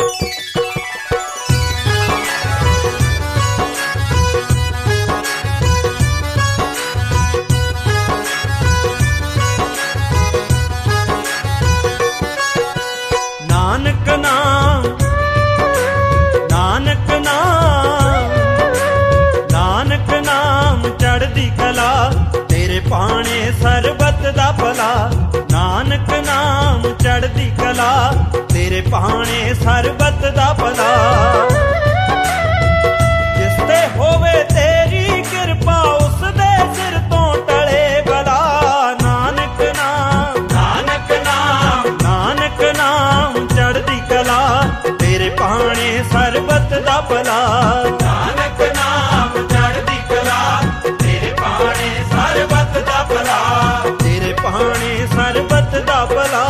नानक नाम नानक नाम नानक नाम चढ़दी कला तेरे पाने सरबत दा भला। नानक नाम चढ़दी कला तेरे पाने सरबत दा भला। जिसते होवे तेरी कृपा उस दे सिर तो टले भला। नानक नाम नानक नाम नानक नाम चढ़दी कला तेरे पाने सरबत दा भला। नानक नाम चढ़दी कला तेरे पाने सरबत दा भला। तेरे पाने सरबत दा भला।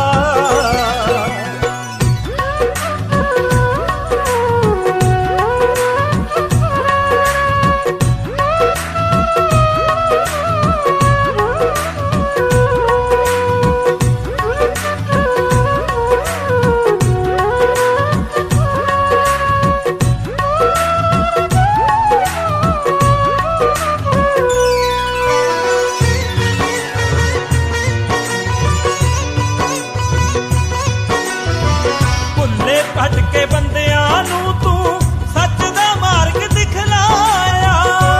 भटके बंदियां नूं तू सच दा मार्ग दिखलाया।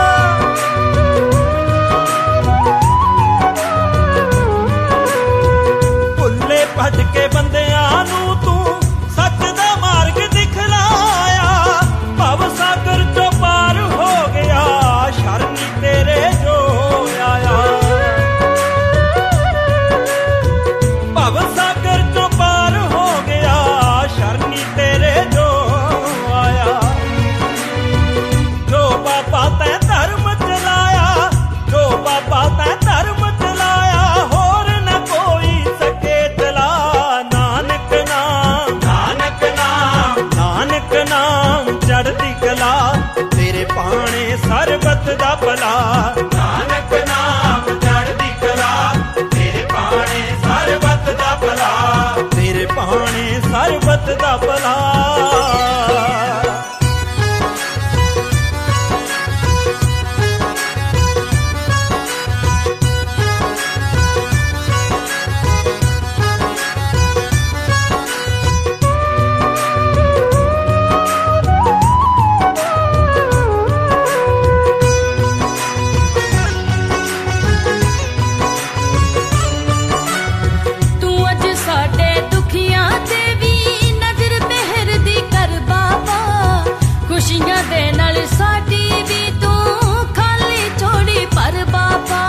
भुल्ले भटके बंदियां नूं तू सच दा मार्ग दिखलाया। भव सागर चों पार हो गया शरणी तेरे जो आया। भव सागर चों पार हो गया शरणी तेरे जो आया। जो बाबा तैं धर्म चलाया जो बाबा तैं धर्म चलाया होर न कोई सके चला। नानक नाम नानक नाम नानक नाम चढ़दी कला तेरे पाने सरबत दा भला। नानक नाम चढ़दी कला तेरे पाने सरबत दा भला। तेरे पाने सरबत दा भला। तू अज साडे दुखियां ते वी नजर मेहर दी कर बाबा। खुशियां दे नाल साडी वी तू खाली छोड़ी पर बाबा।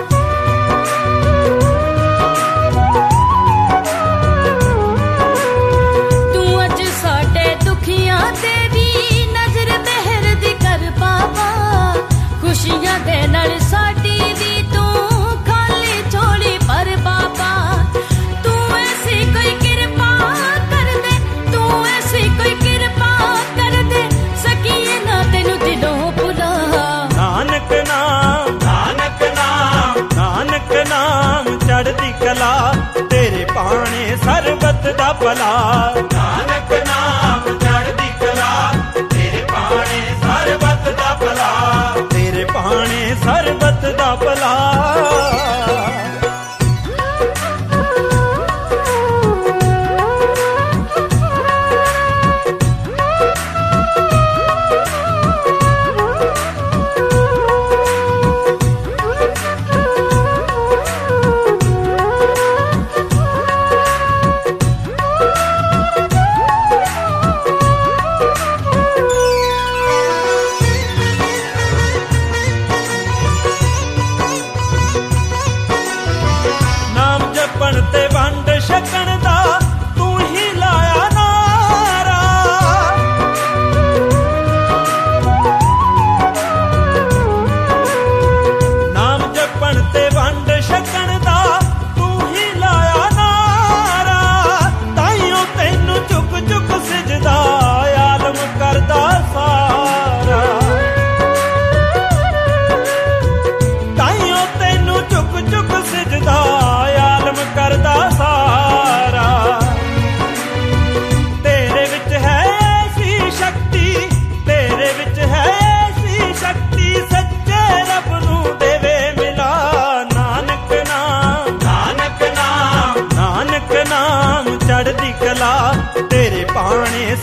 तू अज साडे दुखियां ते वी नजर मेहर दी कर बाबा। खुशियां दे नाल साडी वी तू खाली छोड़ी पर बाबा। तू ऐसी कोई कृपा कर दे तू ऐसी कोई कृपा कर दे सकिए ना तेनू दिलों भुला। नानक नाम नानक नाम नानक नाम चढ़दी कला तेरे पाने सरबत दा भला। नानक नाम चढ़दी कला तेरे पाने सरबत दा भला। तेरे पाने सरबत दा भला।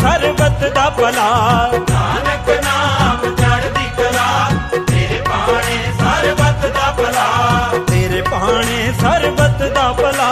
ਸਰਬਤ ਦਾ ਭਲਾ ਨਾਨਕ ਨਾਮ ਚੜ੍ਹਦੀ ਕਲਾ ਤੇਰੇ ਭਾਣੇ ਸਰਬਤ ਦਾ ਭਲਾ ਤੇਰੇ ਭਾਣੇ ਸਰਬਤ ਦਾ ਭਲਾ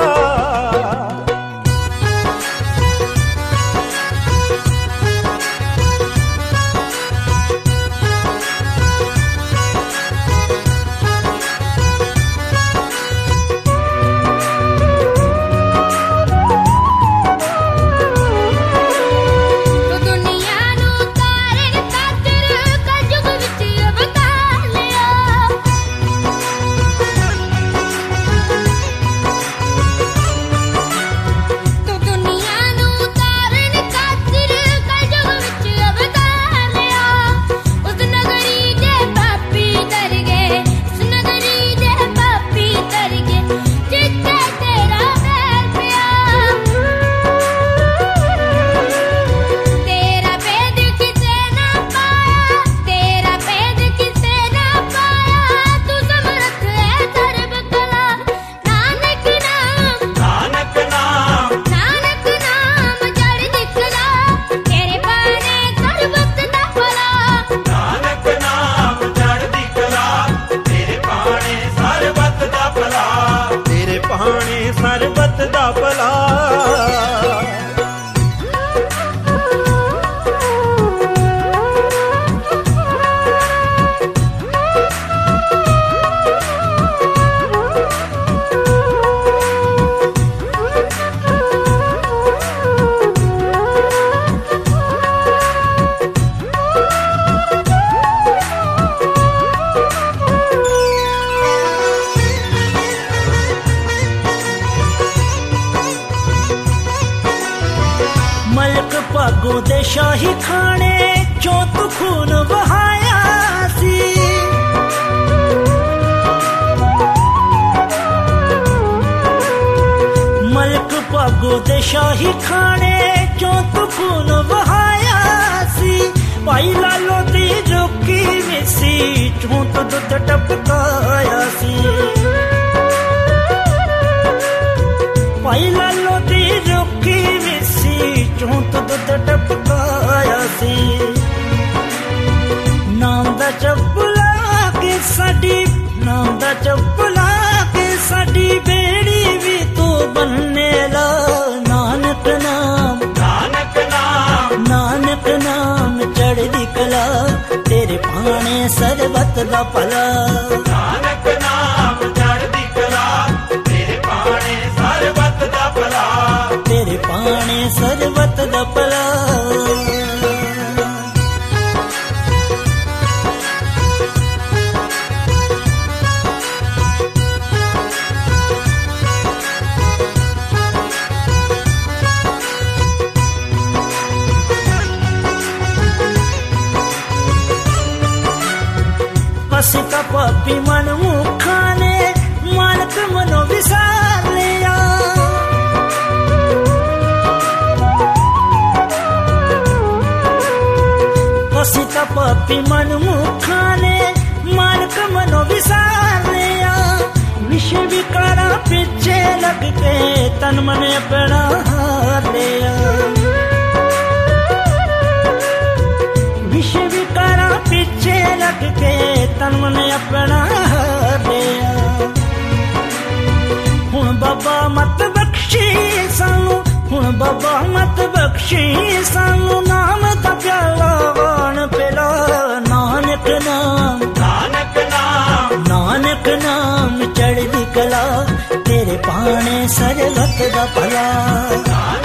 ਭਾਣੇ ਸਰਬਤ ਦਾ ਭਲਾ ਮਲਕ ਭਾਗੋਂ ਦੇ ਸ਼ਾਹੀ ਖਾਣੇ ਚੋਂ ਤੂੰ ਖੂਨ ਵਹਾਇਆ ਸੀ ਮਲਕ ਭਾਗੋਂ ਦੇ ਸ਼ਾਹੀ ਖਾਣੇ ਚੋਂ ਤੂੰ ਖੂਨ ਵਹਾਇਆ ਸੀ ਭਾਈ ਲਾਲੋ ਦੀ ਰੁਕੀ ਮਿੱਸੀ ਚੋਂ ਤੂੰ ਦੁੱਧ ਟਪਕਾਇਆ ਸੀ ਭਾਈ ਲਾਲੋ ਦੀ ਰੁਕੀ ਮਿੱਸੀ ਚੋਂ ਤੂੰ ਦੁੱਧ ਟਪਕਾਇਆ ਸੀ ਨਾਮ ਦਾ ਚੱਪਲਾ ਕੇ ਸਾਡੀ ਨਾਮ ਦਾ ਚੱਪਲਾ ਕੇ ਸਾਡੀ ਬੇੜੀ ਵੀ ਤੂੰ ਬੰਨੇ ਲਾ ਨਾਨਕ ਨਾਮ ਨਾਨਕ ਨਾਮ ਨਾਨਕ ਨਾਮ ਚੜ੍ਹਦੀ ਕਲਾ ਤੇਰੇ ਭਾਣੇ ਸਰਬਤ ਦਾ ਭਲਾ ਨਾਨਕ ਨਾਮ ਚੜ੍ਹਦੀ ਕਲਾ ਤੇਰੇ ਭਾਣੇ ਸਰਬਤ ਦਾ ਭਲਾ ਤੇਰੇ ਭਾਣੇ ਸਰਬਤ ਦਾ ਭਲਾ ਪਸਿਤਾ ਪਾਪੀ ਮਨ ਮੁਖਾਂ ਨੇ ਮਾਨਕ ਮਨੋ ਵਿਸਾਰ ਲਿਆ ਪਸਿਤਾ ਪਾਪੀ ਮਨ ਮੁਖਾਂ ਨੇ ਮਾਨਕ ਮਨੋ ਵਿਸਾਰ ਲਿਆ ਵਿਸ਼ ਵਿਕਾਰਾਂ ਪਿੱਛੇ ਲੱਗ ਕੇ ਤਨ ਮਨ ਆਪਣਾ ਹਾਰ ਲਿਆ ਵਿਸ਼ ਵਿਕਾਰਾਂ ਪਿੱਛੇ ਲੱਗ ਕੇ ਤਨ ਮਨ ਆਪਣਾ ਹਾਰ ਲਿਆ ਹੁਣ ਬਾਬਾ ਮਤ ਬਖਸ਼ੀ ਸਾਨੂੰ ਹੁਣ ਬਾਬਾ ਮਤ ਬਖਸ਼ੀ ਸਾਨੂੰ ਨਾਮ ਦਾ ਪਿਆਲਾ ਵਾਣ ਪਿਲਾ ਨਾਨਕ ਨਾਮ ਨਾਨਕ ਨਾਮ ਨਾਨਕ ਨਾਮ ਚੜ੍ਹਦੀ ਕਲਾ ਤੇਰੇ ਭਾਣੇ ਸਰਬਤ ਦਾ ਭਲਾ